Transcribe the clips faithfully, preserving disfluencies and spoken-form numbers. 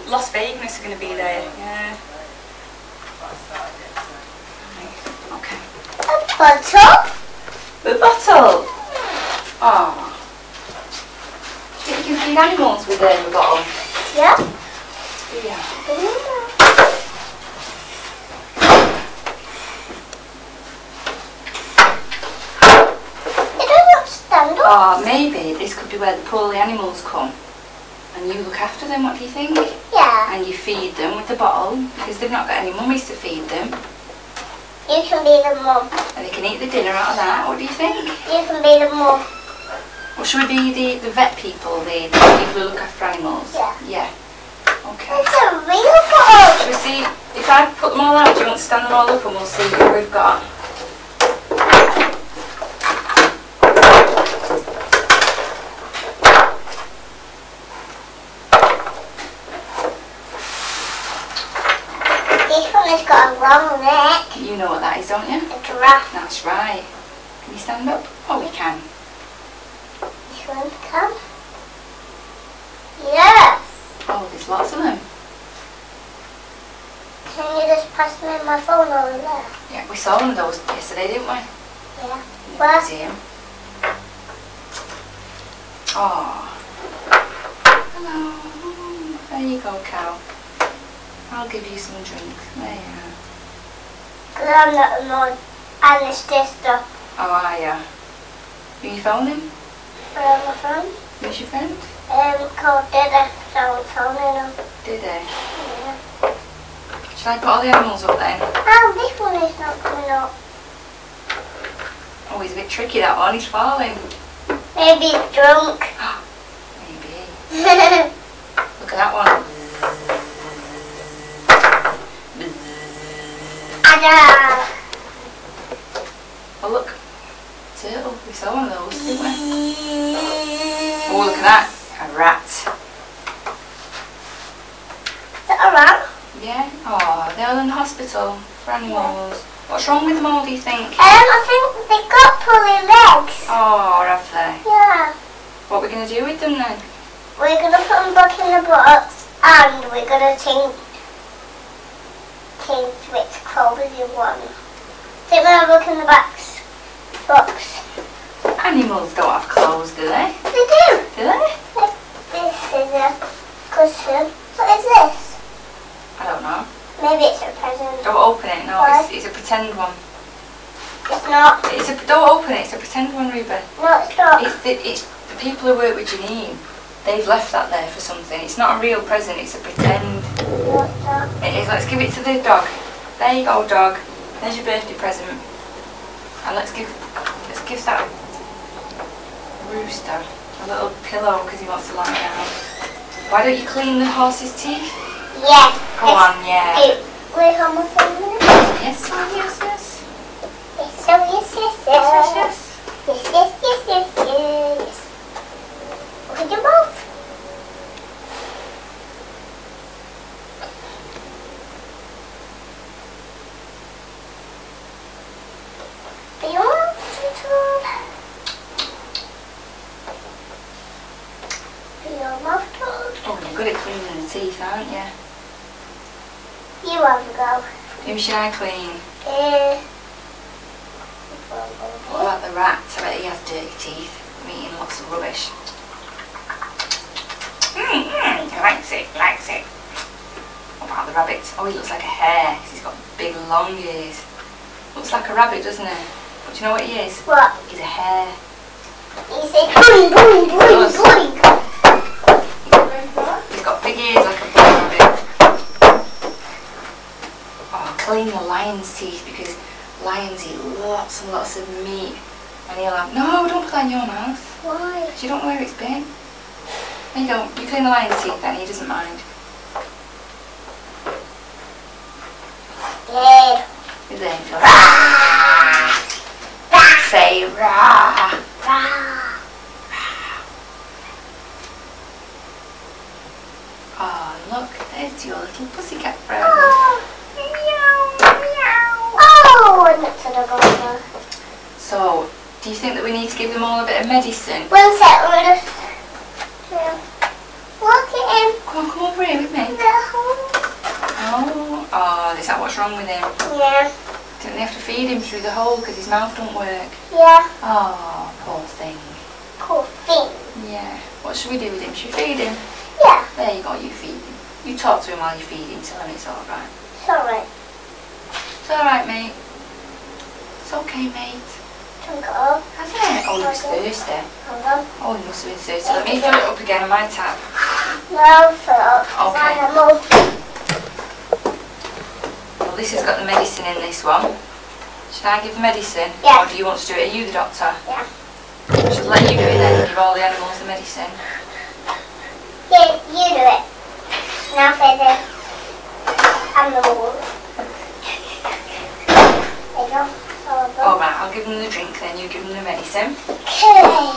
Las Vegas are going to be there. Yeah. Right. Okay. A bottle? A bottle? Oh. Do you think you can feed animals with a bottle? Yeah. Yeah. Mm. It doesn't stand up. Oh, maybe this could be where the poorly animals come. And you look after them, what do you think? Yeah. And you feed them with the bottle, because they've not got any mummies to feed them. You can be the mum. And they can eat the dinner out of that, what do you think? You can be the mum. Or should we be the, the vet people, the, the people who look after animals? Yeah. Yeah. Okay. It's a real bottle. Shall we see, if I put them all out, do you want to stand them all up and we'll see what we've got? This one has got a long neck. You know what that is, don't you? A giraffe. That's right. Can you stand up? Oh, we can. This one can. Yes. Oh, there's lots of them. Can you just pass me my phone over there? Yeah, we saw one of those yesterday, didn't we? Yeah. In the Where? museum. Oh. Hello. There you go, cow. I'll give you some drink. There you are. Because I'm not alone. And it's this stuff. Oh, are ya? Who you phoning? Where are my friends? Who's your friend? Um, called Diddy. So I'm phoning them. Did they? Yeah. Should I put all the animals up then? Oh, this one is not coming up. Oh, he's a bit tricky, that one. He's falling. Maybe it's drunk. Maybe. Look at that one. Ada. Oh, look. Turtle. We saw one of those, didn't we? Oh, look at that. A rat. Is that a rat? Yeah. Oh, they're in the hospital for animals. What's wrong with them all, do you think? Um, I think they got pulley legs. Oh, have they? Yeah. What are we going to do with them then? We're going to put them back in the box and we're going to change, change which clothes you want. So we're going to look in the box. box. Animals don't have clothes, do they? They do. Do they? This is a cushion. What is this? I don't know. Maybe it's a present. Don't open it. No, Why? it's, it's a pretend one. It's not. It's a, don't open it. It's a pretend one, Ruben. No, it's not. It's the, it's the people who work with Janine. They've left that there for something. It's not a real present. It's a pretend. No, it's not. It is. Let's give it to the dog. There you go, dog. There's your birthday present. And let's give let's give that rooster a little pillow because he wants to lie down. Why don't you clean the horse's teeth? Yeah. Go on, yeah. Hey, wait, how much are you? Yes, yes, yes. Yes, so yes, yes, Yes, yes. yes. Yes, yes, yes, yes, yes. Look at your mouth. Are you on YouTube? Are your mouth told? Oh, you're good at cleaning the teeth, aren't you? You have a go. Who should I clean? Uh, What about the rat? I bet he has dirty teeth. I'm eating lots of rubbish. Mm, mm, he likes it, he likes it. What about the rabbit? Oh, he looks like a hare because he's got big long ears. Looks like a rabbit, doesn't he? But do you know what he is? what? He's a hare. You say boing, boing, boing, boing. He's got big ears like a big rabbit. Oh, clean the lion's teeth because lions eat lots and lots of meat. And he'll have, no, don't put that in your mouth. Why? Because you don't know where it's been. No, you don't. You clean the lion's teeth then, he doesn't mind. Good. Is it? Say rah. Rah. Oh, look, there's your little pussycat friend. Oh. Meow, meow. Oh, and that's another one. So, do you think that we need to give them all a bit of medicine? One sec, we're just... Yeah. Look at him. Come on, come over here with me. Yeah. wrong with him? Yeah. Don't they have to feed him through the hole because his mouth don't work? Yeah. Oh, poor thing. Poor thing. Yeah. What should we do with him? Should we feed him? Yeah. There you go, you feed him. You talk to him while you feed him, tell him it's alright. It's alright. It's alright, mate. It's okay, mate. Drink it up. Hasn't it? Oh, he was thirsty. Hold on. Oh, he must have been thirsty. Let me fill it up again on my tap. No, fill it up. Okay. Animal. Well, this has got the medicine in this one. Should I give the medicine? Yeah. Or do you want to do it? Are you the doctor? Yeah. I should let you do it then and give all the animals the medicine. Yeah, you do it. Now for the animals. There you go. Oh, right, I'll give them the drink then, you give them the medicine. Okay.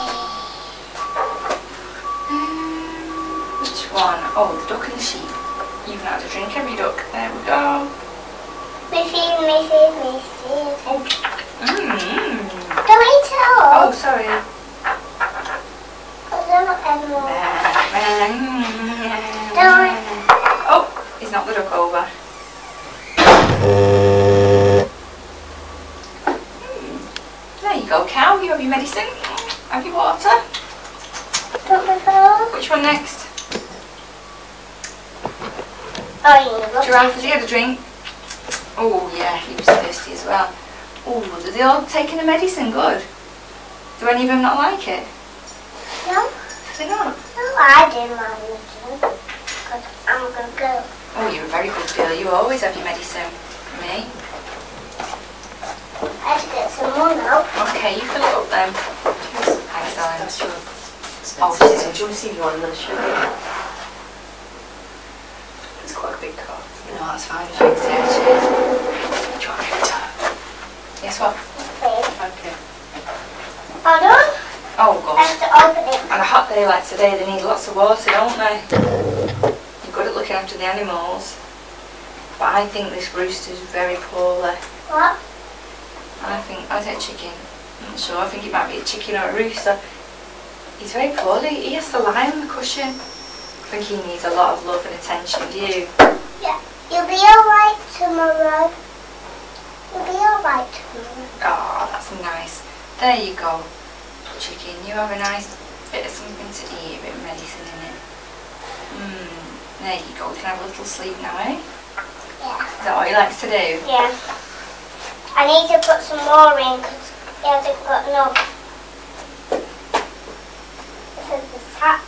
Um, which one? Oh, the duck and the sheep. You can have a drink every duck. There we go. Me feed, me feed, me feed. Mmm. Don't eat it all. Oh, sorry. Because they're not animals. Don't. Oh, he's knocked the duck over. There you go, cow. You have your medicine. Have your water. Don't we go? Which one next? Oh, you know. Giraffe, has he had a drink? Oh, yeah, he was thirsty as well. Oh, do they all taking the medicine good? Do any of them not like it? No. Do they not? No, I do my medicine. Because I'm a good girl. Oh, you're a very good girl. You always have your medicine. Me? I have to get some more now. Okay, you fill it up then. Cheers. Thanks, Ellen. That's your Oh, expensive. cheers. Do you want to see if you want another sugar? It's quite a big cup. No, that's fine. Thanks, yeah, cheers. Do you want a bit of- Yes, what? Okay. Okay. Hold on. Oh, I gosh. have to open it. On a hot day like today, they need lots of water, don't they? You're good at looking after the animals. But I think this rooster's very poorly. What? I think, I said chicken. I'm not sure, I think it might be a chicken or a rooster. He's very poorly, he has to lie on the cushion. I think he needs a lot of love and attention, do you? Yeah. You'll be alright tomorrow. You'll be alright tomorrow. Oh, that's nice. There you go. Chicken, you have a nice bit of something to eat, a bit of medicine in it. Mmm, there you go, you can have a little sleep now, eh? Yeah. Is that what he likes to do? Yeah. I need to put some more in because he hasn't got enough. This is the tap.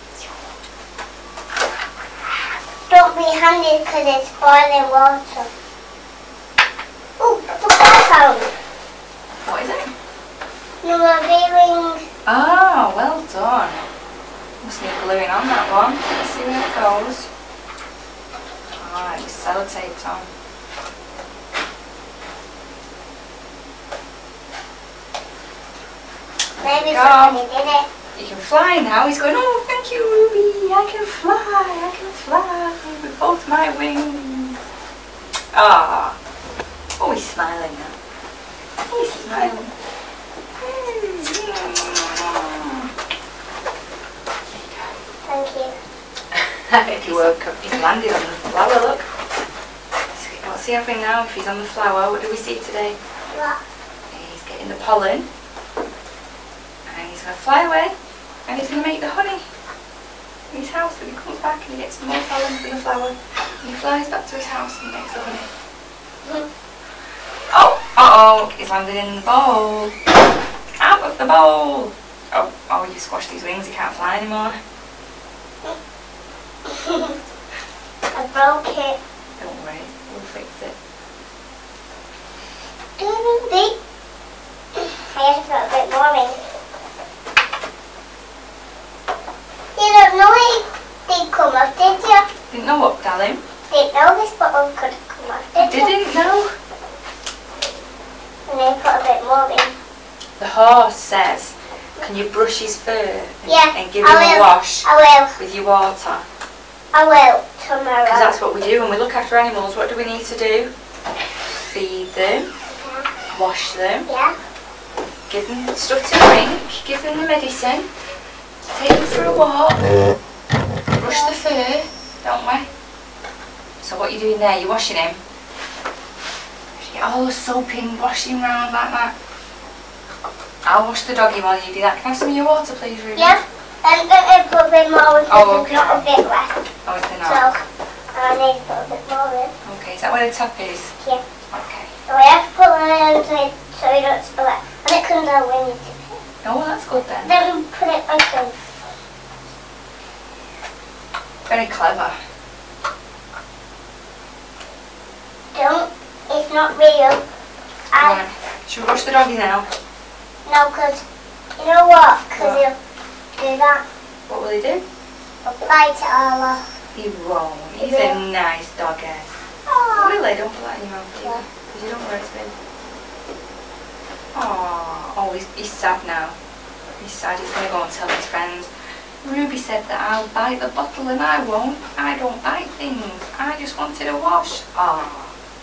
Don't be handy because it's boiling water. Oh, look what I found. What is it? Number ring. Oh, well done. Must need gluing on that one. Let's see where it goes. Ah, it's sellotaped on. Maybe Go. somebody did it. You can fly now. He's going, oh, thank you, Ruby. I can fly. I can fly with both my wings. Ah. Oh, he's smiling now. He's smiling. Thank you. If you woke up. He's landed on the flower, look. What's he having now if he's on the flower? What do we see today? What? He's getting the pollen. And he's going to fly away. And he's going to make the honey in his house when he comes back and he gets more pollen from the flower. And he flies back to his house and makes the honey. Mm. Oh! Uh-oh! He's landed in the bowl. Out of the bowl! Oh, oh, you squashed his wings. He can't fly anymore. I broke it. Don't worry. We'll fix it. Beep. I have to put a bit more in. You don't know it did come off, did you? Didn't know what, darling? Didn't know this bottle could come off, did you? Didn't know. And then put a bit more in. The horse says, can you brush his fur and, Yeah, and give I him a will. wash I will. with your water? I will tomorrow. Because that's what we do when we look after animals. What do we need to do? Feed them, wash them, Yeah. give them stuff to drink, give them the medicine, take them for a walk, brush the fur, don't we? So what are you doing there? You're washing him? Get all the soap in, washing round like that. I'll wash the doggy while you do that. Can I have some of your water, please, Ruby? Yeah. And let me put a bit more in because Oh, okay. there's not a bit left. Oh, is there So, not? I need to put a bit more in. Okay, is that where the top is? Yeah. Okay. So we have to put it in so, so you don't spill it. And it comes out when you dip it. Oh, that's good then. Then put it back in. Very clever. Don't. It's not real. I, Right. Should we wash the doggy now? no, because, you know what? Because What? he'll do that. What will he do? He'll bite it all off. He won't. He's Yeah. a nice doggy. Oh. Really? Don't put that in your mouth, do you? Yeah. Because you don't know where it's been. Aww. Oh, he's, he's sad now. He's sad. He's going to go and tell his friends. Ruby said that I'll bite the bottle and I won't. I don't bite things. I just wanted a wash. Aww.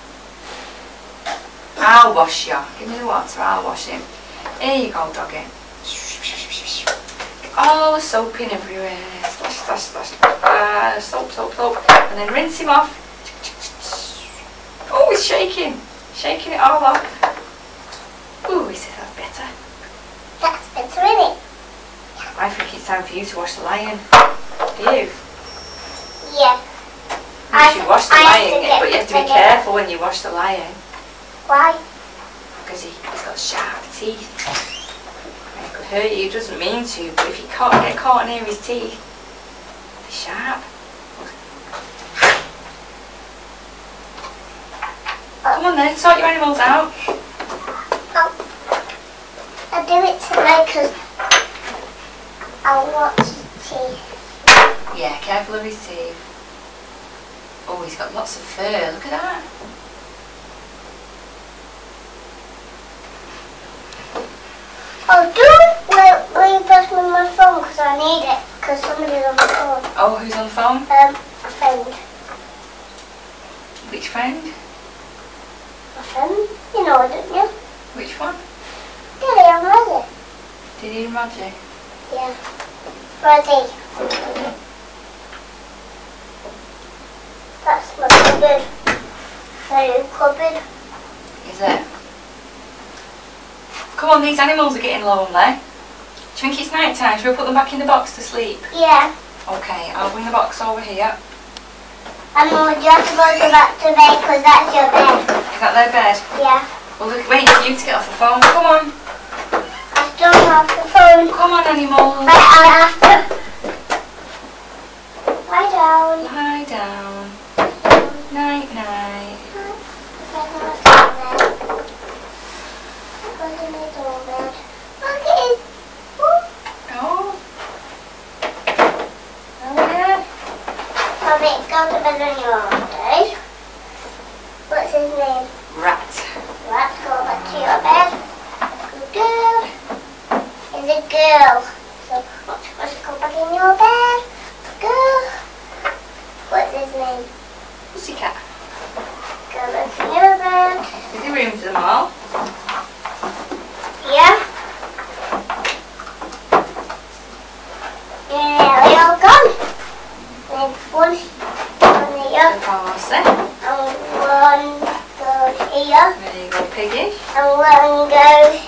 I'll wash you. Give me the water. I'll wash him. Here you go, doggy. Get all the soap in everywhere. Splash, splash, splash, splash. Soap, soap, soap. And then rinse him off. Oh, he's shaking. Shaking it all off. Ooh, he says that's better. That's better, isn't it? I think it's time for you to wash the lion. Do you? Yeah. You should wash the I have lion, to get but you have to be the- careful when you wash the lion. Why? Because he, he's got sharp teeth. And it could hurt you. He doesn't mean to, but if you can't get caught near his teeth, they're sharp. Come on then, sort your animals out. Oh. I'll do it tonight because I'll watch his teeth. Yeah, careful of his teeth. Oh, he's got lots of fur. Look at that. Oh, do will, will you pass me my phone because I need it because somebody's on the phone. Oh, who's on the phone? Um, a friend. Which friend? A friend? You know, don't you? Which one? Daddy, I'm ready. Did he Roger? Yeah. Ready. That's my cupboard. Very cupboard. Is it? Come on, these animals are getting lonely. Do you think it's night time? Should we put them back in the box to sleep? Yeah. Okay, I'll bring the box over here. And would you have to go to back to bed because that's your bed? Is that their bed? Yeah. Well, look, waiting for you to get off the phone. Come on. I still have the phone. Come on, animals. But I have to lie down. Lie down. Night, night. Oh. Oh, yeah. Mommy, go to bed on your own, okay? What's his name? Rat. Let's go back to your bed. Good girl. It's a girl. So let's go back in your bed. Girl. What's his name? Pussycat. Go back in your bed. Is there room for them all? Yeah. Yeah, they all gone. There's one on here The parsley. and one goes here There you go, piggy. and one goes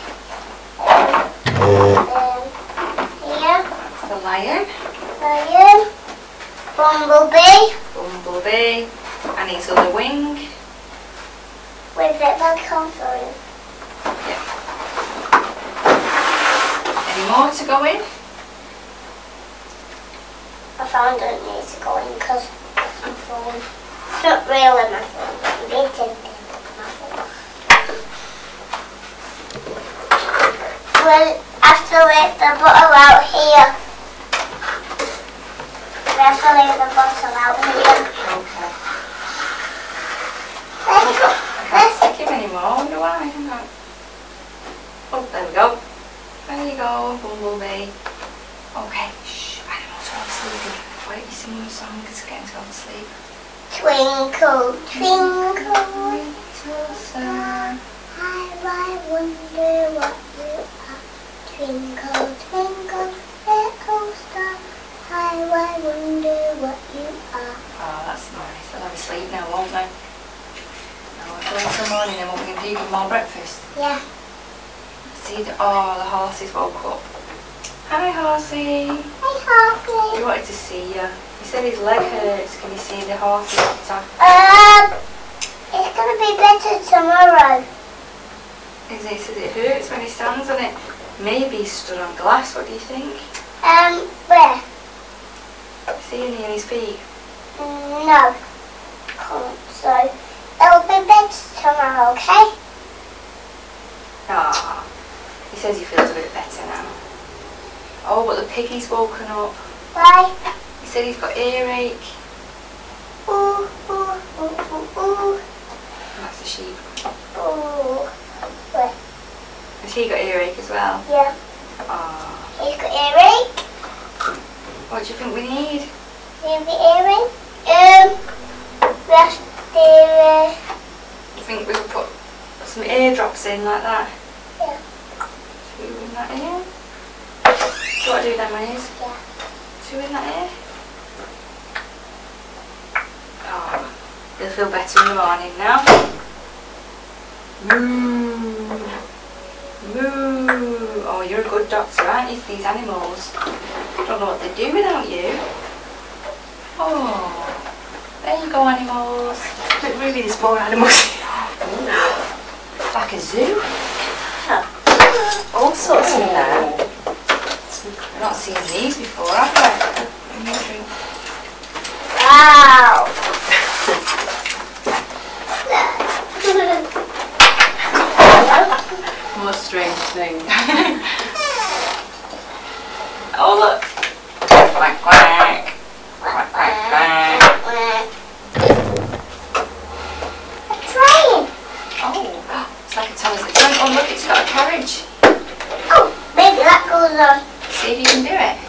um, um, here. That's the lion. Lion. Bumblebee. Bumblebee. And his other wing. With it back on for him. Any more to go in? I found it needs to go in because my phone. It's not really my phone. It's in my phone. We'll have to leave the bottle out here. We have to leave the bottle out here. Okay. Let's go. I can't stick him anymore. I wonder why. I don't know. Oh, there we go. There you go, Bumblebee. Okay, shh, animals are all sleeping. Why don't you sing them a song to get them to go to sleep? Twinkle, twinkle, Little star. how I wonder what you are. Twinkle, twinkle, little star, how I wonder what you are. Oh, that's nice. They'll have a sleep now, won't they? Now we're going to the morning and what we're going to do, give them all breakfast. Yeah. See, the, oh, the horses woke up. Hi, horsey. Hey, He Harvey. wanted to see you. He said his leg hurts. Can you see the horses outside? Um, it's gonna be better tomorrow. He says it hurts when he stands on it. Maybe he's stood on glass. What do you think? Um, where? See any in his feet? Mm, no. Can't. So, it'll be better tomorrow, okay? Ah, he says he feels a bit better now. Oh, but the piggy's woken up. Bye. He said he's got earache. Ooh, ooh, ooh, ooh, ooh. And that's the sheep. Ooh. Where? Has he got earache as well? Yeah. Ah, He's got earring. what do you think we need? He's got earring. Um, that's the, uh, You think we could put some eardrops in like that? yeah. Two in that ear? Do you want to do them ears? Yeah. Two in that ear? Oh, he'll feel better in the morning now. Moo. Moo. Oh, you're a good doctor, aren't you, for these animals? Don't know what they'd do without you. Oh, there you go, animals. Look, Ruby, there's more animals. Ooh, like a zoo. All sorts in there. I've not seen these before, have I? Amazing. Wow. More strange things. Oh, look. Quack, quack. Quack, quack, quack. A train. Oh, it's like a Thomas the Tank. Oh, look, it's got a carriage. Oh, maybe that goes on. See if you can do it.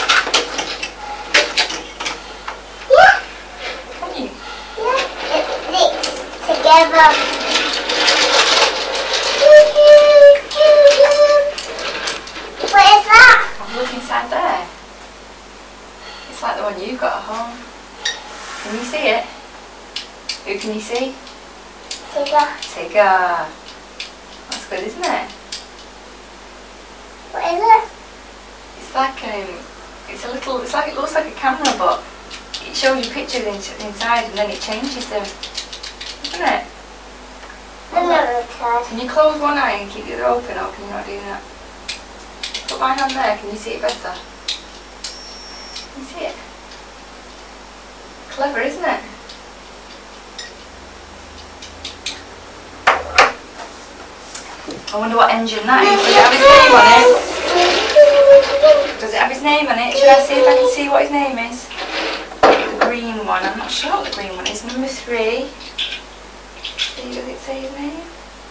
Yeah. Can you? Yeah. It sticks together. What is that? Have a look inside there. It's like the one you've got at home. Can you see it? Who can you see? Tigger. Tigger. That's good, isn't it? What is it? It's like um, it's a little. It's like it looks like a camera, but it shows you pictures in, inside, and then it changes them, isn't it? The mirror side. Can you close one eye and keep the other open, or can you not do that? Put my hand there. Can you see it better? Can you see it? Clever, isn't it? I wonder what engine that is. Does it have his name on it? Does it have his name on it? Should I see if I can see what his name is? The green one. I'm not sure what the green one is. Number three. See, does it say his name?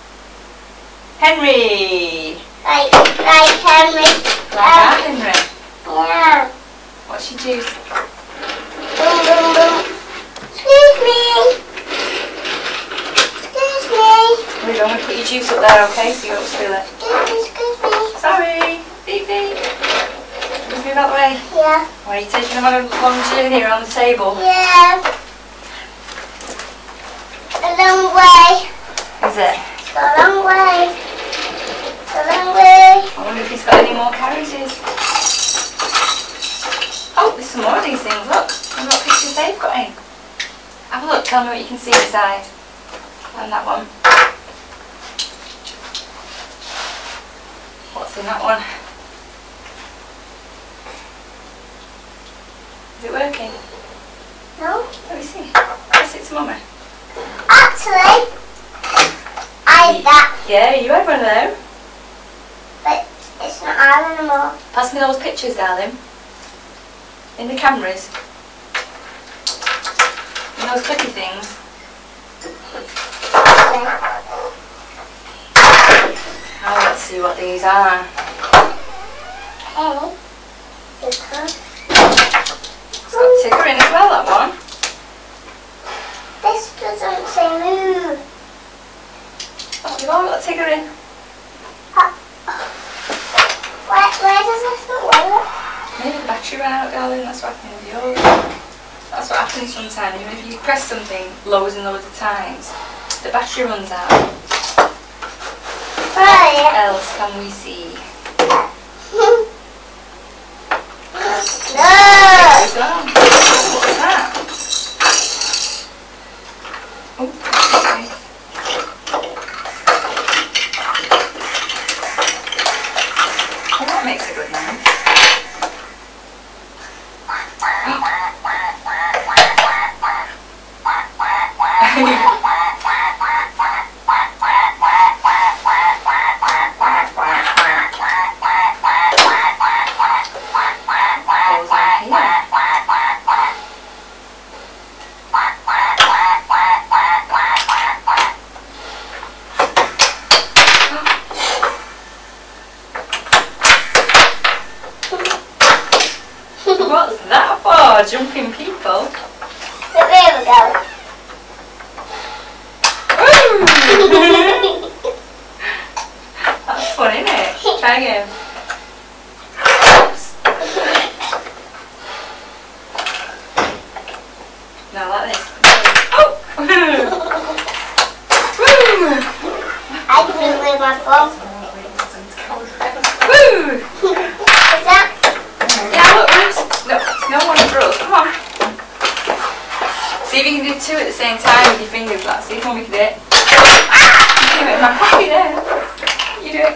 Henry! Right, right, Henry. Like that, Henry. Yeah. What's your juice? Boom, boom, boom. Excuse me. Excuse me. We're going to put your juice up there, okay? So you don't spill it. Excuse me, excuse me. Sorry! Beep beep! Just move out the way. Yeah. Why are you taking them on a long journey around the table? Yeah. A long way. Is it? It's a long way. It's a long way. I wonder if he's got any more carriages. Oh, there's some more of these things, look. I wonder what pictures they've got in. Have a look, tell me what you can see inside. And that one. What's in that one? Is it working? No. Let me see. Press it to mummy. Actually, I had that, Yeah, you had one of them. but it's not on anymore. Pass me those pictures, darling. In the cameras. In those clicky things. Oh, let's see what these are. Okay. Because It's got Tigger in as well, that one. this doesn't say move. Oh, you've all got Tigger in. Uh, Where, where does this not work? Maybe the battery ran out, darling. That's what happened with yours. That's what happens sometimes. You know, if you press something loads and loads of times, the battery runs out. Right. What else can we see? No. What's that? What's that? Oh, okay. Oh, that makes a good noise. Goes on here. What's that for? Jumping people? So there we go. Woo! That's fun, isn't it? Try again. Oops. Now like this. Oh! Woo! I can just leave my phone. Woo! Is that? Yeah, look, Rose. No, it's no one for us. Come on. See if you can do two at the same time with your fingers. Like, see if mommy can do it. You do it in my pocket there. You do it.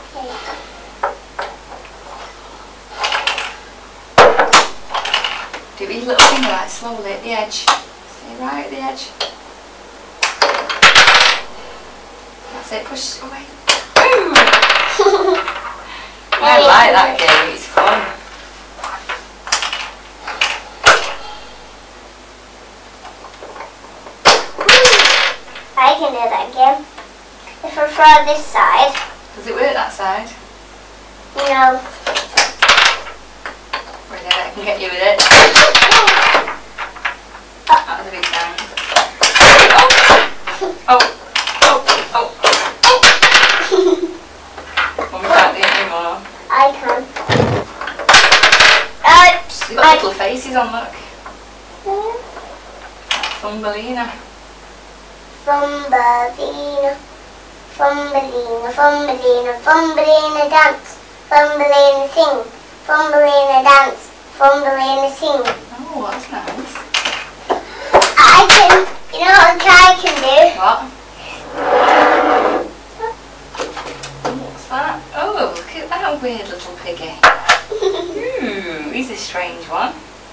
Do it with your little finger like slowly at the edge. Stay right at the edge. That's it, push away. Woo! I like that game, it's fun. I can do that again. If I throw this side, Does it work that side? you know. Wait a minute, I can get you with it. That was a big sound. Oh, oh, oh, oh. Mummy can't do it anymore. I can. Oops. They've got little faces on, look. Thumbelina. Thumbelina, Thumbelina, Thumbelina, Thumbelina dance, Thumbelina sing, Thumbelina dance, Thumbelina sing. Oh, that's nice. I can, you know what I can do? What? What's that? Oh, look at that weird little piggy. Ooh, he's a strange one.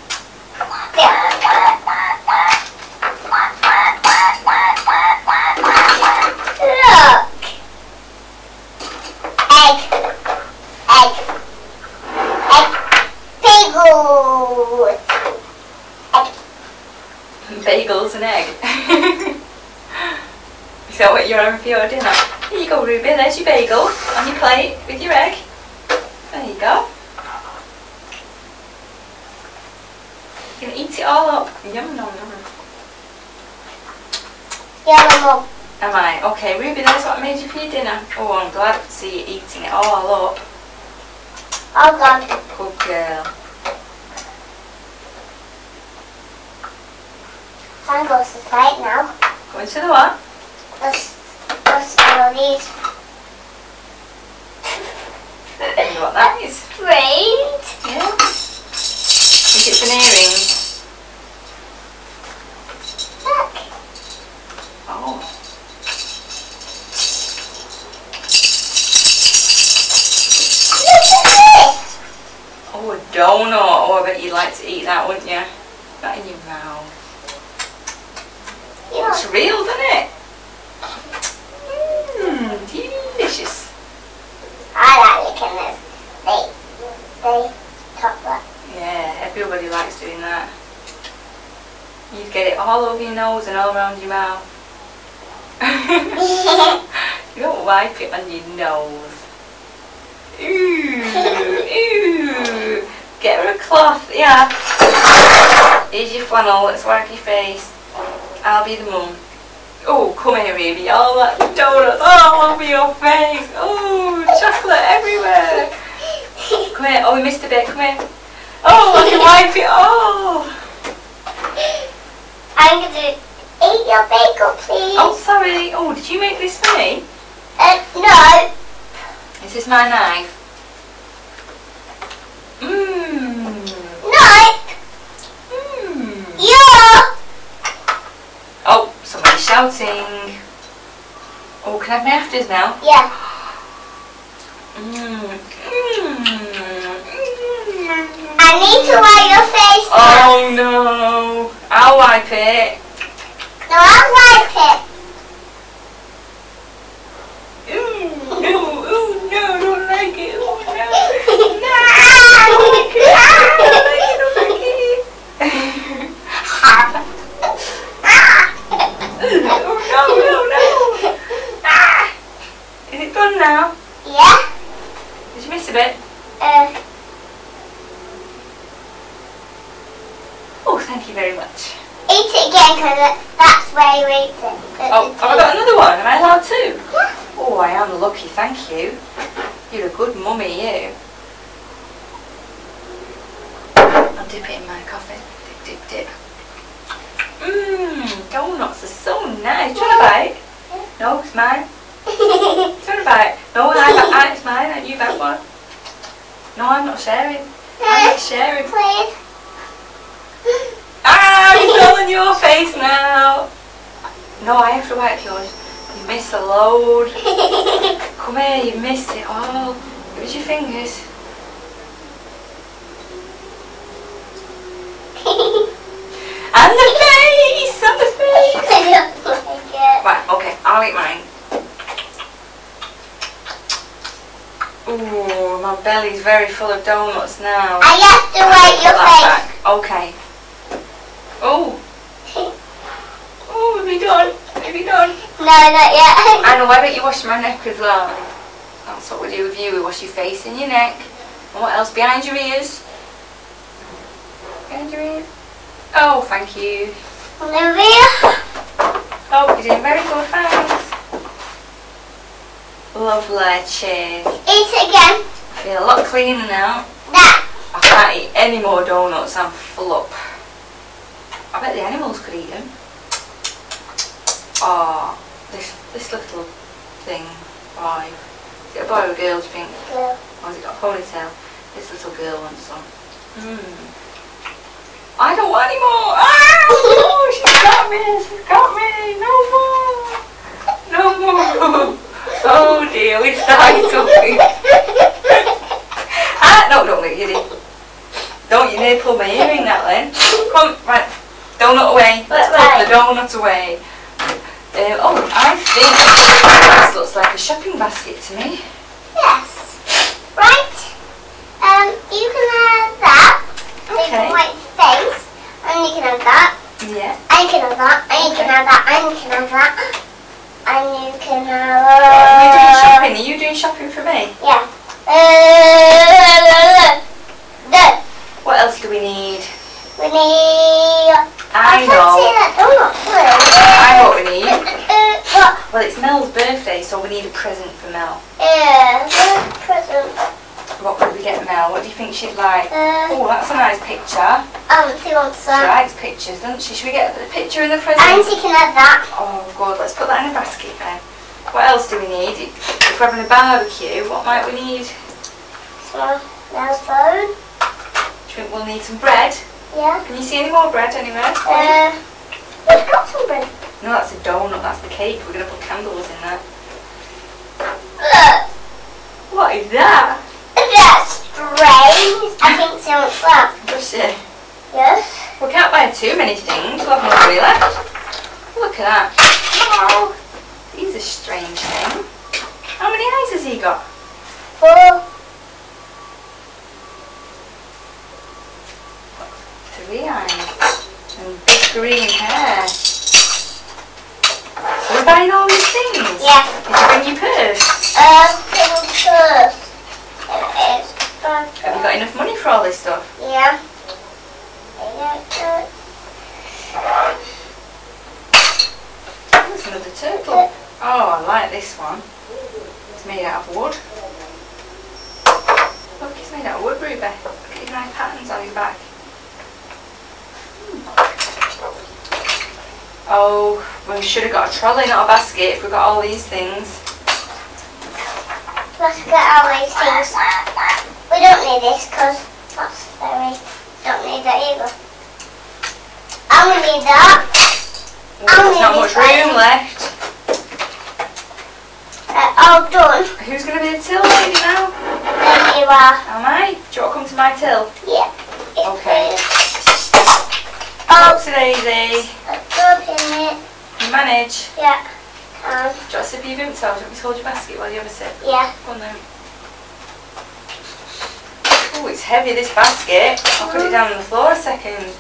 Look. Egg. Egg. Egg. Bagels. Egg. Bagels and egg. Is that what you're having for your dinner? Here you go, Ruby. There's your bagel on your plate with your egg. There you go. You're going to eat it all up. Yum, nom, nom. Yellow mug. Am I? Okay, Ruby, that's what I made you for your dinner. Oh, I'm glad to see you eating it all up. All gone. Good girl. Time goes to sleep now. Going to the what? Let's, let's follow these. I know what that is. Great. Yeah. I think it's an earring. Look. Oh. Look at this. Oh, a donut. Oh, I bet you'd like to eat that, wouldn't you? That in your mouth. You It's know, real, doesn't it? Mmm, delicious. I like licking this. They, they top that. Yeah, everybody likes doing that. You get it all over your nose and all around your mouth. You don't wipe it on your nose. Ooh, ooh. Get her a cloth, yeah. Here's your flannel, let's wipe your face. I'll be the mum. Oh, come here, baby. All that donuts all over your face. Oh, chocolate everywhere. Come here. Oh, we missed a bit. Come here. Oh, I can wipe it all. I'm going to Eat your bagel, please. Oh, sorry. Oh, did you make this for me? Uh, no. Is this my knife? Mmm. No. Mmm. Yeah. Oh, somebody's shouting. Oh, can I have my afters now? Yeah. Mmm. Mmm. I need to wipe your face now. Oh no. I'll wipe it. No, I'll wipe it. Ooh, no, ooh, no, I don't like it. Ooh, no. No, Ah. I don't like it. I don't like it, I don't like it. Oh no, no, no. Ah. Is it done now? Yeah. Did you miss a bit? Uh, Oh, thank you very much. eat it again because that's where you eat it. Oh, have I got another one? Am I allowed two? Yeah. Oh, I am lucky, thank you. You're a good mummy, you. I'll dip it in my coffee. Dip, dip, dip. Mmm, donuts are so nice. Do you want a bite? No, it's mine. Do you want a bite? No, I got mine, it's mine, and you got one. No, I'm not sharing. I'm not sharing. Please. Ah, it's all on your face now. No, I have to wipe yours. You missed a load. Come here, you missed it all. Give us your fingers. And the face! And the face! I don't like it. Right, okay, I'll eat mine. Ooh, my belly's very full of donuts now. I have to wipe your Put that face. back. Okay. Oh. Oh, are we done? Are we done? No, not yet. I know, why don't you wash my neck as well? That's what we do with you. We wash your face and your neck. And what else? Behind your ears? Behind your ears? Oh, thank you. Olivia. Oh, you're doing very good, thanks. Lovely, cheers. Eat it again. I feel a lot cleaner now. That. I can't eat any more donuts, I'm full up. I bet the animals could eat them. Oh, this this little thing, boy. Is it a boy or a girl, do you think? Girl. Or has it got a ponytail? This little girl wants some. Mmm. I don't want any more! Ah! No, she's got me! She's got me! No more! No more! Oh dear, we started something. Ah, no, don't make it. Don't you nearly pull my earring out then. Come, right, donut away. Let's put Right. the donut away. Um, oh, I think this looks like a shopping basket to me. Yes. Right. Um, you can have that. So you Okay. can wipe your face. And you can have that. Yeah. And you can have that. And you can Okay. have that. And you can have that. And you can have. Are you doing Uh, shopping? Are you doing shopping for me? yeah. Uh, no. What else do we need? We need. I can't know. see that donut. I know what we need. Uh, what? Well, it's Mel's birthday, so we need a present for Mel. Yeah. What present? What would we get Mel? What do you think she'd like? Uh, Oh, that's a nice picture. Auntie wants She that. likes pictures, doesn't she? Should we get the picture in the present? Auntie can have that. Oh, God, let's put that in a basket then. What else do we need? If we're having a barbecue, what might we need? So, Mel's phone. Do you think we'll need some bread? Yeah. Can you see any more bread anywhere? Uh, we've got some bread. No, that's a donut, that's the cake. We're going to put candles in that. Look, What is that? that's strange. I think she wants that. Does she? Yes. We can't buy too many things, we'll have no money left. Look at that. Oh, he's a strange thing. How many eyes has he got? Four. Three eyes. And big green hair. So we're buying all these things? Yeah. Did you bring your purse? Um, little purse. It is. Have you got enough money for all this stuff? Yeah. Yeah. There's another turtle. Oh, I like this one. It's made out of wood. Look, it's made out of wood, Ruby. Look at his nice patterns on his back. Hmm. Oh, we should have got a trolley, not a basket, if we got all these things. Let's get all these things. We don't need this because that's very. Don't need that either. I don't need that. Oh, there's not much room left. Uh, all done. Who's going to be the till lady now? There you are. Am I? Do you want to come to my till? Yeah. It's Okay. Oh, Oopsie daisy. let's open it. You manage. Yeah. Um, Do you want to sip your boots out? Do you want me to hold your basket while you have a sip? yeah. Go on then. Oh, it's heavy, this basket. I'll put it down on the floor a second.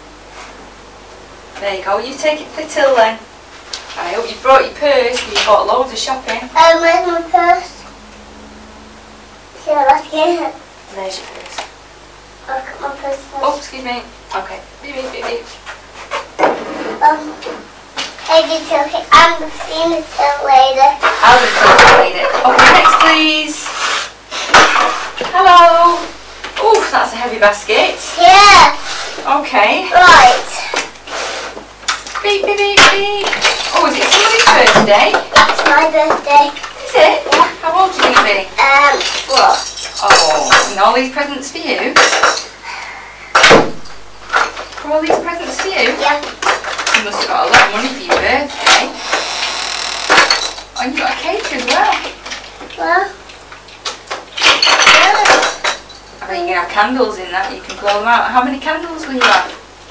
There you go. You take it to the till then. And I hope you brought your purse because you've got loads of shopping. Um, where's my purse? See the basket. There's your purse. I'll cut my purse first. Oh, excuse me. Okay. Beep, beep, beep, beep. Um, I did tell you, I'm seeing the till later. I'll be till lady. Okay, next please. Hello. Oh, that's a heavy basket. Yeah. Okay. Right. Beep, beep, beep, beep. Oh, is it somebody's birthday? It's my birthday. Is it? Yeah. How old are you going to be? Um, what? Oh, and all these presents for you? For all these presents for you? Yeah. You must have got a lot of money for your birthday. And you got a cake as well. Well, I bet you can have candles in that, you can blow them out. How many candles will you have?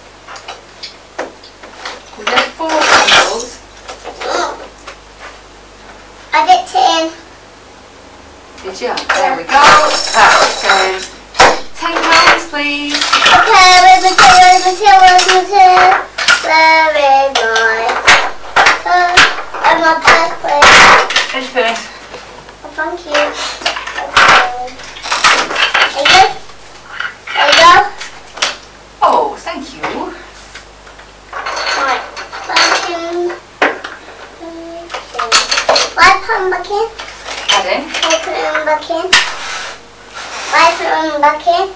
We have four candles. I get ten. Did you? There we go. That's um, ten pounds please. Okay, where's my till, where's my till, where's my till? Where is my purse? Where's my purse, please? There's your purse. Oh, thank you. Okay. There you go. There you go. Oh, thank you. Right. Back in. Why put them back in? Pardon? Why put them back in? Why put them back in?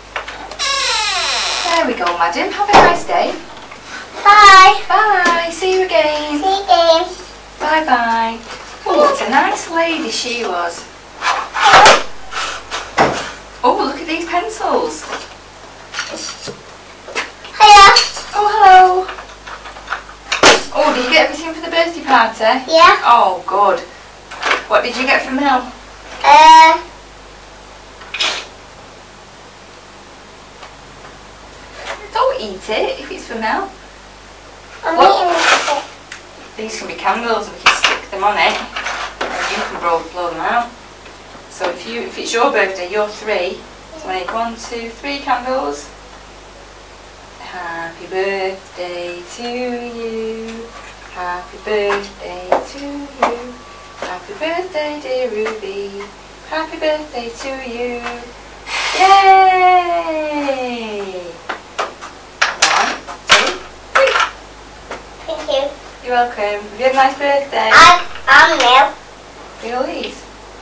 There we go, madam. Have a nice day. Bye. Bye. See you again. See you again. Bye bye. Oh, what a nice lady she was. Oh, look at these pencils. Hiya. Oh, hello. Oh, did you get everything for the birthday party? Yeah. Oh, good. What did you get from Mel? Uh. Don't eat it if it's for Mel. I'm What? eating it. These can be candles and we can stick them on it. And you can blow, blow them out. So if you if it's your birthday, you're three. So make one, two, three candles. Happy birthday to you. Happy birthday to you. Happy birthday, dear Ruby. Happy birthday to you. Yay! One, two, three. Thank you. You're welcome. Have you had a nice birthday? I'm, I'm Mel. Feel these.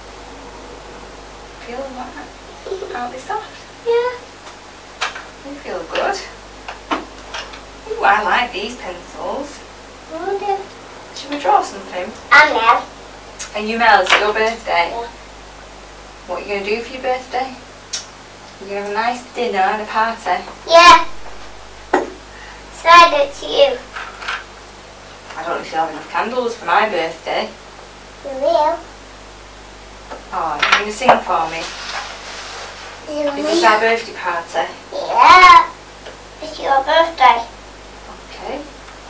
Feel that. Aren't they soft? Yeah. They feel good. Ooh, I like these pencils. I do. Should we draw something? I'm Mel. Are you Mel? It's your birthday. Yeah. What are you going to do for your birthday? You're going to have a nice dinner and a party. Yeah. So I do it to you. I don't know if you'll have enough candles for my birthday. You will. Oh, you're going to sing for me? You Is this will. our birthday party? Yeah. It's your birthday. Okay.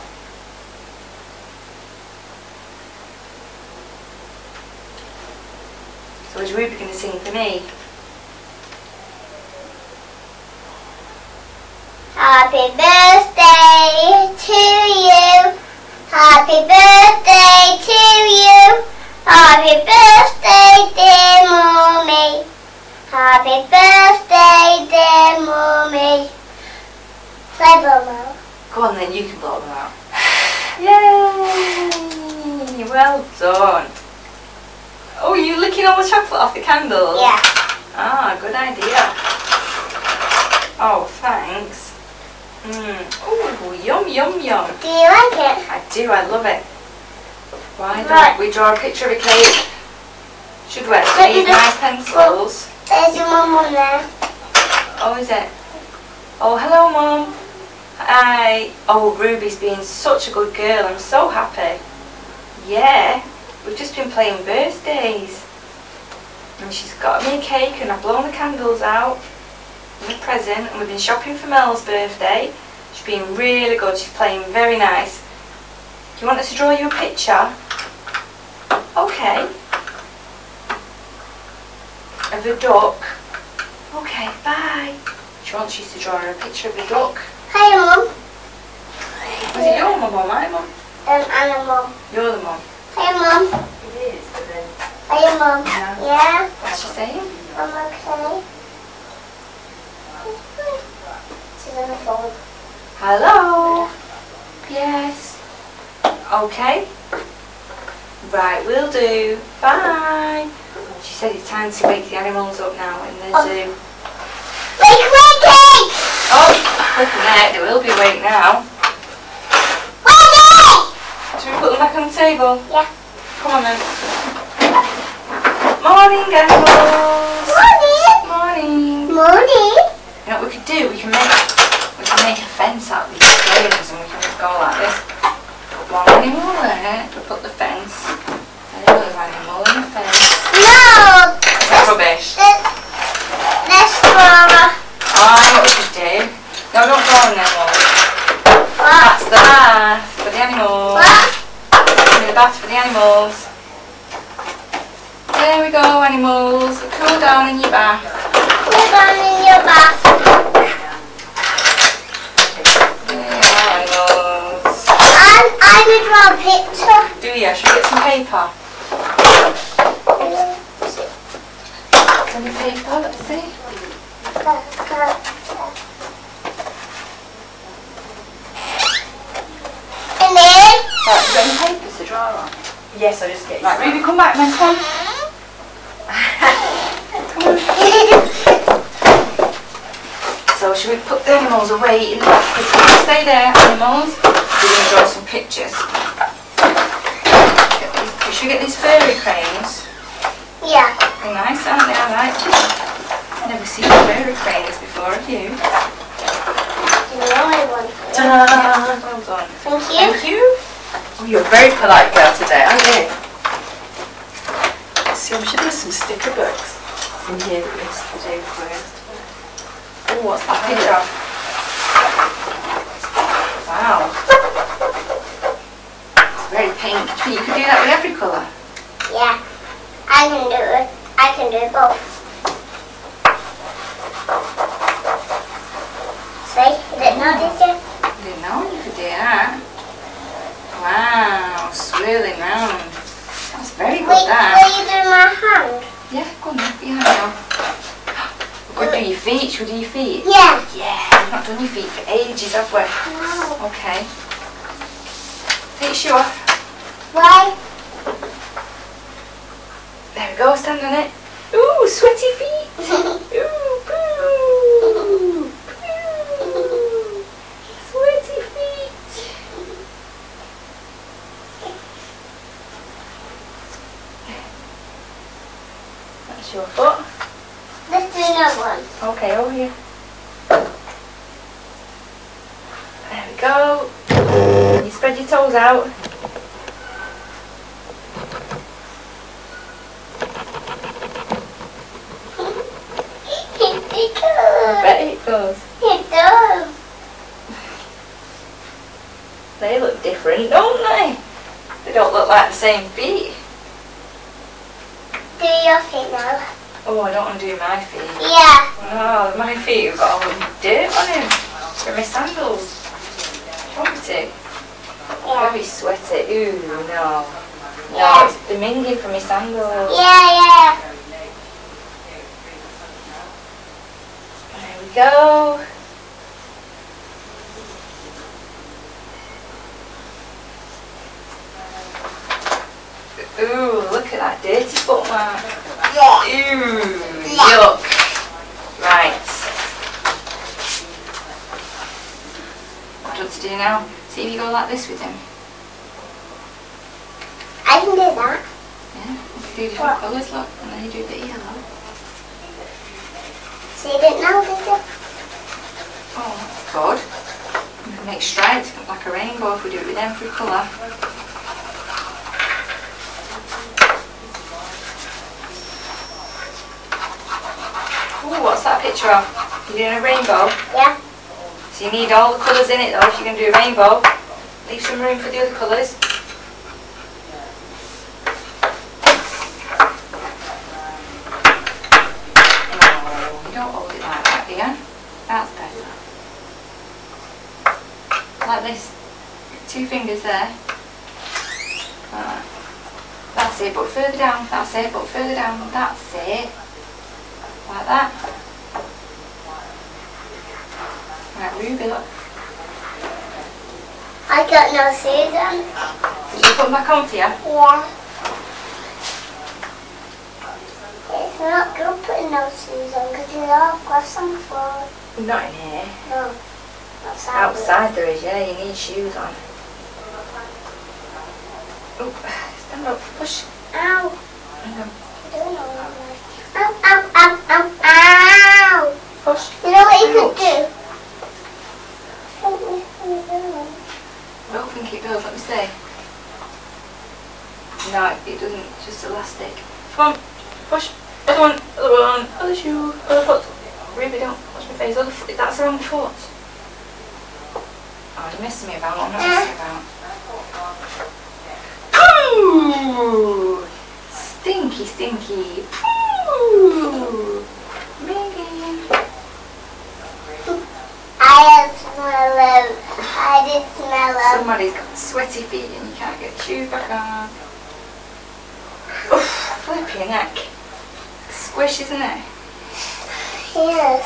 So is Ruby going to sing for me? Happy birthday to you. Happy birthday to you. Happy birthday, dear Mummy. Happy birthday, dear Mummy. Play blow out. Go on then, you can blow them out. Yay! Well done. Oh, are you licking all the chocolate off the candles? Yeah. Ah, good idea. Oh, thanks. Mmm. Oh, yum, yum, yum. Do you like it? I do, I love it. Why don't Right. we draw a picture of a cake? Should we? Let We me use just- nice pencils. There's your mum on there. Oh, is it? Oh, hello, Mum. Hi. Oh, Ruby's being such a good girl. I'm so happy. Yeah, we've just been playing birthdays. And she's got me a cake and I've blown the candles out. And a present. And we've been shopping for Mel's birthday. She's been really good. She's playing very nice. Do you want us to draw you a picture? Okay. Of a duck. Okay, bye. She wants you to draw her a picture of a duck. Hi, Mum. Is it your mum or my mum? An animal. You're the mum. Hi, Mum. It is, but then... Hi, Mum. Yeah. Yeah? What's she saying? I'm okay. She's on the phone. Hello? Yes. Okay. Right, will do. Bye. She said it's time to wake the animals up now in the Oh. zoo. Wake, wakey! Oh, flipping heck, they will be awake now. Wakey! Should we put them back on the table? Yeah. Come on then. Morning, animals. Morning. Morning. Morning. You know what we could do? We can make we can make a fence out of these frames and we can go like this. Put one animal there, we put the fence. Another animal in the fence. No. Is that rubbish? This, this Laura. Oh, I know what we should do. No, don't draw an animal. What? That's the bath for the animals. What? The bath for the animals. There we go, animals. Cool down in your bath. Put down in your bath. There you are, animals. And I will draw a picture. Do you? Should we get some paper? Any paper? Let's see. And then, Right, have you got any papers to draw on? Yes, I just get... Right, Ruby, come back then, come on. So, should we put the animals away in the back quickly? Stay there, animals. We're going to draw some pictures. Get these, should we get these furry cranes? yeah. They're nice, aren't they? I like them. I've never seen furry cranes before, have you? You know I want it. Ta-da! Well done. Thank you. Thank you. Oh, you're a very polite girl today, aren't you? Let's see, we should do some sticker books in here that list the day before yesterday. Oh, what's that picture of? Wow. It's very pink. You could do that with every colour. Yeah. I can do it. I can do both. See? You didn't know, did you? I didn't know you could do that. Wow, swirling round. That's very good, Wait, that. will you do my hand? Yeah, go on then, behind you. We're going to do your feet. Should we do your feet? Yeah. Yeah, we've not done your feet for ages, have we? No. Okay. Take your shoe off. Why? There we go, stand on it. Ooh, sweaty feet. Ooh, boo. Boo. Sweaty feet. That's your foot. Let's do another one. Okay, over here. There we go. You spread your toes out. It does. Bet it does. It does. They look different, don't they? They don't look like the same feet. Do your feet now. Oh, I don't want to do my feet. Yeah. Oh, my feet have got all the dirt on them. They're my sandals. Want me to? Yeah. Very sweaty. Ooh, no. No, Yeah. it's the minging from my sandals. Yeah, yeah. There we go. Ooh, look at that dirty foot mark. Yeah. Ooh, Yeah. yuck. Right. What do you want to do now? See if you go like this with him. do different What? colours, look, and then you do a bit of yellow. So you didn't know, did you? Oh, that's good. We can make stripes like a rainbow if we do it with every colour. Ooh, what's that picture of? You're doing a rainbow? Yeah. So you need all the colours in it though if you're going to do a rainbow. Leave some room for the other colours. Oh, you don't hold it like that, do you? That's better. Like this. Two fingers there. Like that. That's it, but further down. That's it, but further down. That's it. Like that. Right, Ruby, look. I got no season. Did you put them back on for you? Yeah. It's not good putting no season because you all got some floor. Not in here. No. Outside. Outside there is, yeah, you need shoes on. Oh, stand up, push. Ow. Hang on. I don't know what I'm like. Ow, ow, ow, ow, ow. Push. You know what you Ouch. could do? Help me, help me, help me. I don't think it goes, let me see. No, it doesn't, it's just elastic. Come on, push. Other one, other one, other shoe, other foot. Ruby, don't watch my face, other foot, that's the wrong foot. Oh, you're messing me about, I'm not messing about. Ooh! Stinky, stinky. Ooh! Megan. I smell them. I did smell them. Somebody's got sweaty feet and you can't get shoes back on. Oof, flip your neck. Squish, isn't it? Yes.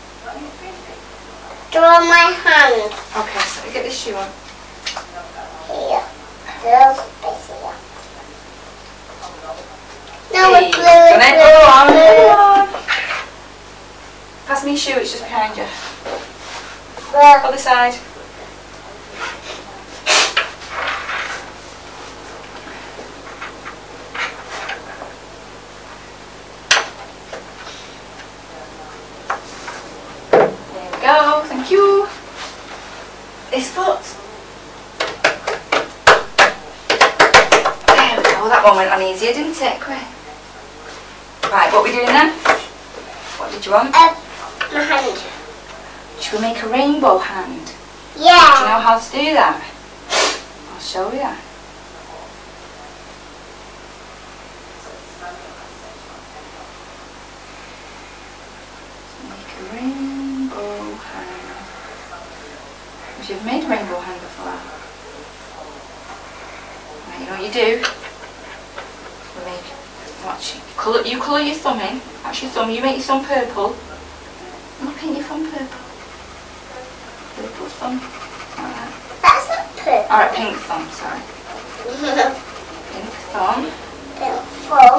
Draw my hand. Okay, so get this shoe on. Here. Girls, face here. No, Hey, it's blue, done it's it? blue, Go on, it's go blue. on. Pass me your shoe, it's just behind you. Well, Other side. There we go, thank you. This foot. There we go, that one went on easier, didn't it? Quick. Right, what are we doing then? What did you want? uh, my hand. Should we make a rainbow hand? Do you Yeah. know how to do that? I'll show you. Make a rainbow hand. Which you've made a rainbow hand before. Right, you know what you do? We make, watch, colour, you colour your thumb in. That's your thumb, you make your thumb purple. And I'll paint your thumb purple. Purple thumb. Like that. That's not purple. Alright, pink thumb, sorry. Pink thumb. Purple.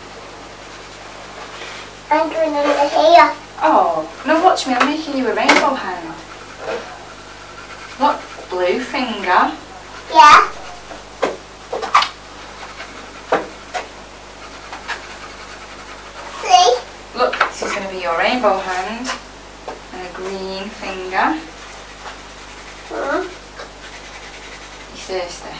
I'm going under here. Oh, no, watch me, I'm making you a rainbow hand. Look, blue finger. Yeah. See? Look, this is going to be your rainbow hand. And a green finger. Hmm. You thirsty?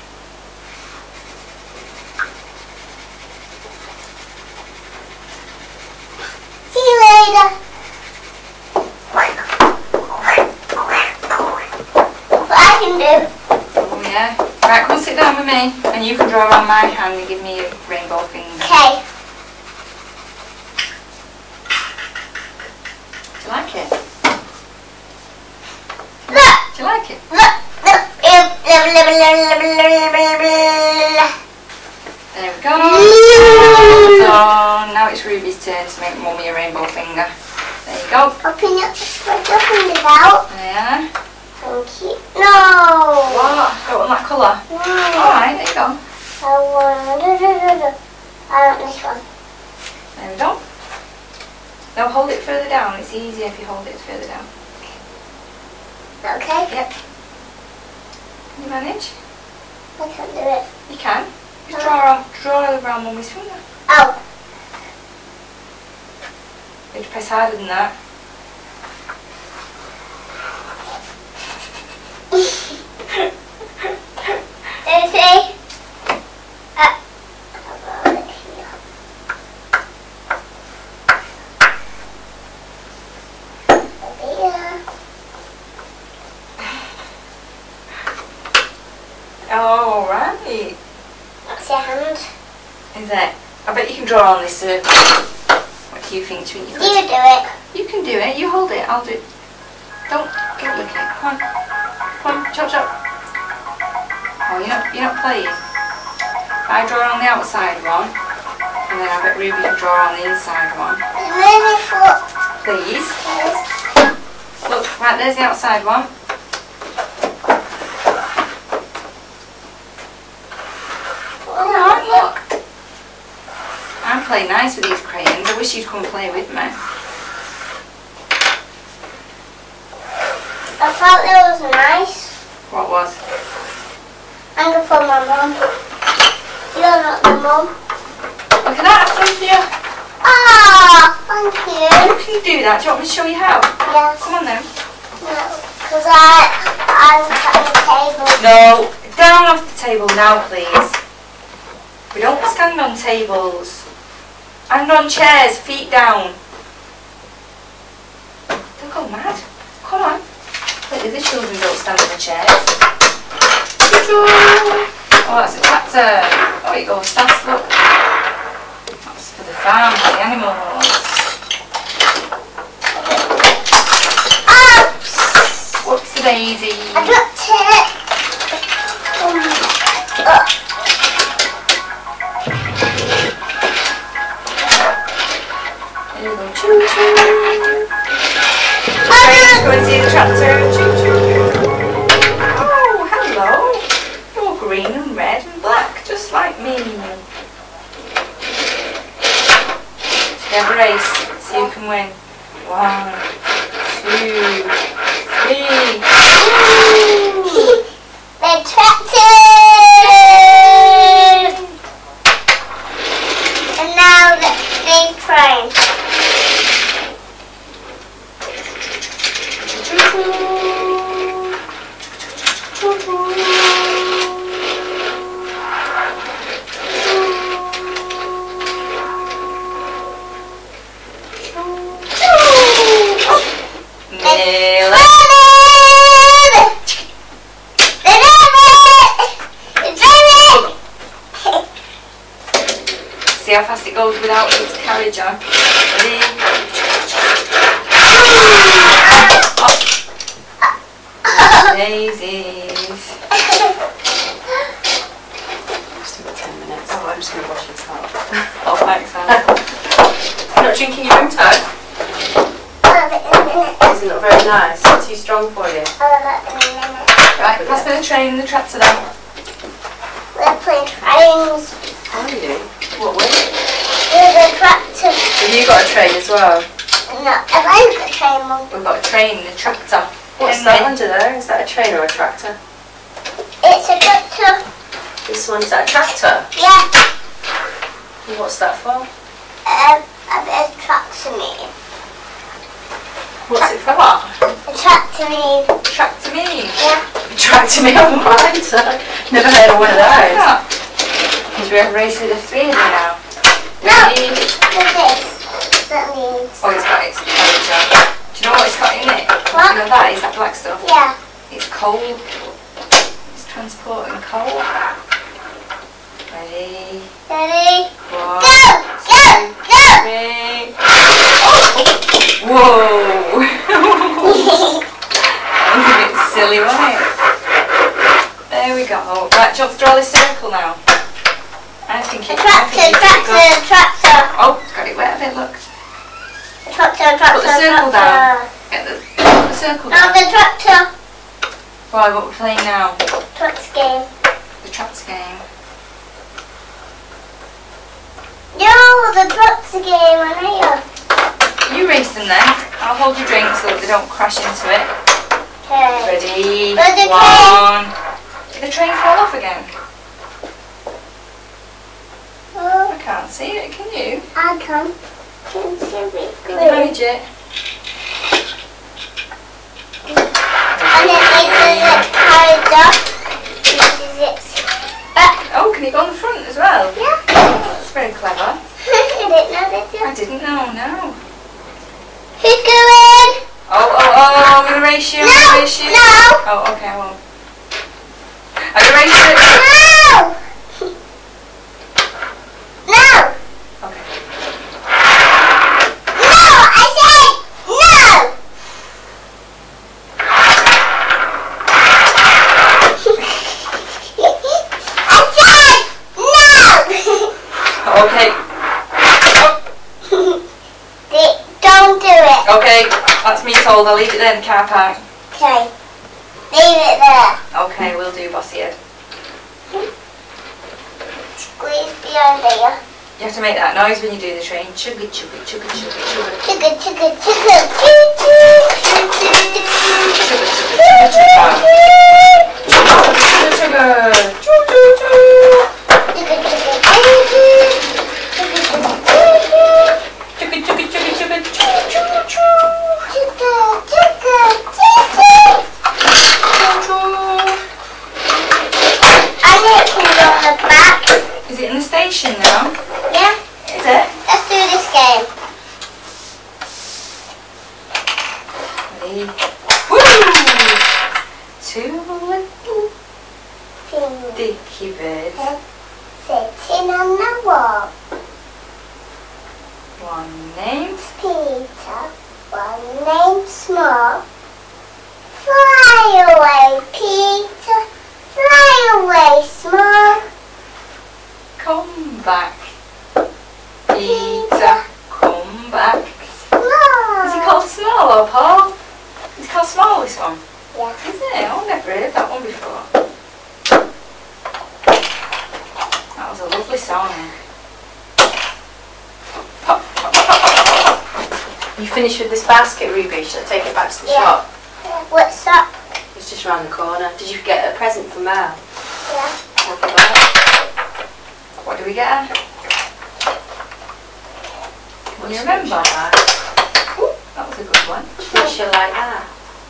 See you later. What I can do. Oh yeah. Right, come and sit down with me. And you can draw around my hand and give me a rainbow finger. Okay. Do you like it? Look. Do you like it? Look. Look. Blah, blah, blah, blah, blah, blah, blah. There we go. So now it's Ruby's turn to make Mummy a rainbow finger. There you go. Open up, spread your fingers out. There. Thank you. No. What? Got one that colour? No. Alright, there you go. I want, do, do, do, do. I want this one. There we go. Now hold it further down. It's easier if you hold it further down. Okay? Yep. Can you manage? I can't do it. You can. Just draw, on, draw around Mummy's finger. Oh. You have to press harder than that. Daisy. Uh, about it here. Over here. Oh, right. That's your hand. Is it? I bet you can draw on this circle. What do you think, Twinkie? You do it. You can do it. You hold it. I'll do it. Don't get lick it. Come on. Come on. Chop, chop. Oh, you're not, you're not playing. I draw on the outside one. And then I bet Ruby can draw on the inside one. Move your foot. Please. Please. Look, right, there's the outside one. Come on, look. I'm playing nice with these crayons. I wish you'd come and play with me. I thought it was nice. What was? I'm going for my mum. You're not the mum. Look at that, I've done for you. Ah, thank you. How can you do that? Do you want me to show you how? Yes. Come on then. No, because I, I'm at the table. No, down off the table now, please. We don't stand on tables. And on chairs, feet down. Don't go mad. Come on. Look, the other children don't stand on the chairs. Oh, that's a tractor. Oh, it goes fast, look. That's for the farm, for the animals. Ah! Whoops a daisy. I dropped it. Um, uh. There you go. Choo choo. Oh, Let's go and see the tractor. Choo choo. Oh, hello. You're green and red and black, just like me. Should we have a race? See who can win. One, two, three. Woo! the tractor. And now the big train. Nail it. See how fast it goes without its carriage on. Ready? Oh. Daisies. Just about ten minutes. Oh, I'm just going to wash this out. Oh, thanks, Anna. You're not drinking your own tag? Isn't it very nice? It's too strong for you. Right, pass me the train and the tractor then. We're playing trains. How are you? What way? There's a tractor. Have you got a train as well? No, have I got a train, Mum? We've got a train and a tractor. What's And that then- under there? Is that a train or a tractor? It's a tractor. This one's that a tractor? Yeah. And what's that for? Um, a bit of tractor mean. What's it for what? A tractor mean. Tractor me. Yeah. Tractor me on mine. Never heard of one of those. Because we're racing the three of them now. No. Ready? With this. That means. Oh, it's got its carriage on. Do you know what it's got in it? What? You know that? Is that black stuff? Yeah. It's coal. It's transporting coal. Ready? Ready? One, Go! Go! Go! three. Whoa! That was a bit silly, wasn't it? There we go. Right, do you want to draw this circle now? I think A it, I tractor, think it's tractor, got- tractor. Oh, it's got it wet a bit, look. A tractor, tractor, Put the circle tractor. down. Get the, put the circle Now down. the tractor. Right, what we're playing now? Tractor game. The tractor game. No, the tractor game, I know you. You race them then. I'll hold your drink so that they don't crash into it. Okay. Ready? Where's the One. Did the train fall off again? can't see it, can you? I can. Can see it Can good. you manage it? And then it doesn't carry off. Uses its back. Oh, can you go on the front as well? Yeah. That's very clever. I didn't know that. I didn't know, no. Who's going? Oh, oh, oh, I'm going to race you, I'm going No, to race you. no. Oh, okay, I won't. I'm going to race you. No! No! Okay. No! I said no! I said no! Okay. Di- Don't do it. Okay, that's me told. I'll leave it there in the car park. Okay. Leave it there. Okay, we'll do, bossy head. Squeeze behind there. You have to make that noise when you do the train. Chugga, chugga, chugga, chugga, chugga. Chugga, chugga, chugga. Choo, choo. Chugga, chugga, chugga, chugga. Chugga, chugga. Choo, choo, choo. Chugga, chugga, choo, choo. Chugga, chugga, choo, choo. Chugga, chugga, chugga, chugga, choo, choo, choo. Chugga, chugga, choo, choo. Choo, choo. I know it can go on the back. Is it in the station now? Yeah? Is it? Let's do this game. Ready? Woo! Two little Thing. dicky birds. Sitting on the wall. One named Peter, one named Small. Fly away, Peter. Fly away, Small. Come back. Peter, come back. Small. Is he called Small or Paul? Is he called Small, this one? Yeah. Is it? I've never heard that one before. That was a lovely song. Pop, pop, pop, pop, pop, pop. You finished with this basket, Ruby? Should I take it back to the Yeah. shop? What's up? It's just round the corner. Did you get a present for Mel? Yeah. Happy birthday. What do we get her? Can you remember? Like that? Ooh, that was a good one. Think she'll like that?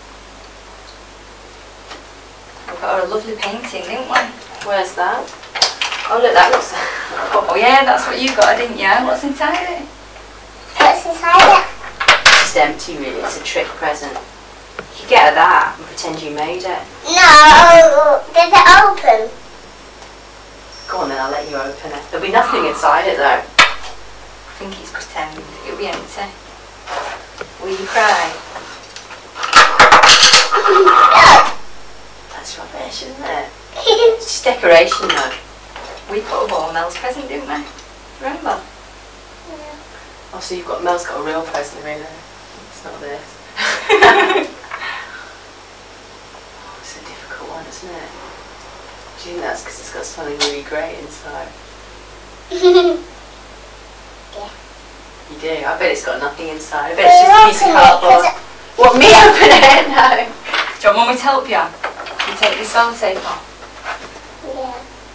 We got her a lovely painting, didn't we? Where's that? Oh look, that looks... Oh yeah, that's what you got, didn't you? What's inside it? What's inside it? It's empty really, it's a trick present. You could get her that and pretend you made it. No. Did it open? Go on then, I'll let you open it. There'll be nothing inside it though. I think it's pretend. It'll be empty. Will you cry? That's rubbish, isn't it? It's just decoration though. We put a ball on Mel's present, didn't we? Remember? Oh, so you've got, Mel's got a real present really. It's not this. Oh, it's a difficult one, isn't it? Do you think that's because it's got something really great inside? Yeah. You do? I bet it's got nothing inside. I bet it's just a piece of cardboard. What, me open it? No. Do you want me to help you? You take this sellotape off. Yeah.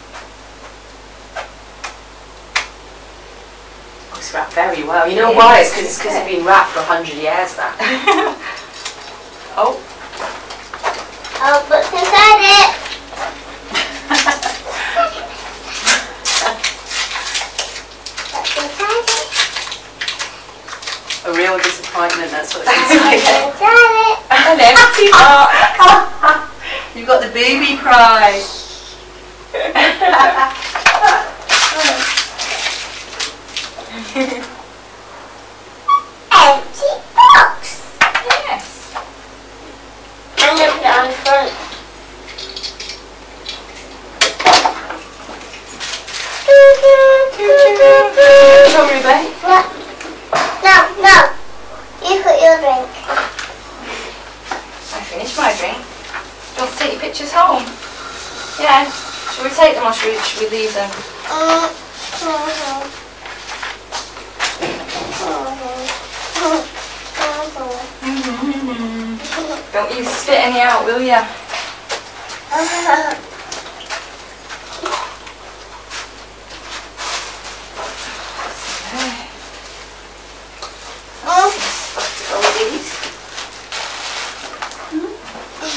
Oh, it's wrapped very well. You know It why? is, It's because it's, 'cause isn't it's been wrapped for a hundred years that. Oh. Oh, what's inside it? What's inside it? A real disappointment, that's what's What's inside it. inside it? An empty box. You've got the booby prize. Empty box. Yes. I'm gonna put it on the front. Come here, babe. No, no, no. You put your drink. I finished my drink. Do you want to take your pictures home? Yeah. Should we take them or should we, should we leave them? Mm, mhm. Mhm. Mhm. Don't you spit any out, will ya?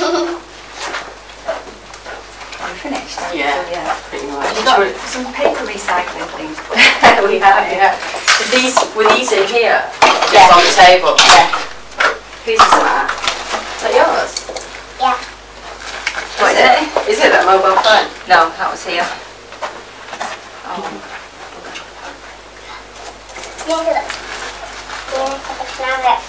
We finished? Are we Yeah. still- yeah. Pretty much. We've got some paper recycling things. We have, yeah. So these, were these in here? Just Yeah. on the table? Yeah. Whose is that? Is that yours? Yeah. What is it? Is it that mobile phone? No, that was here. Oh. Yes, look. Yes, I can have it.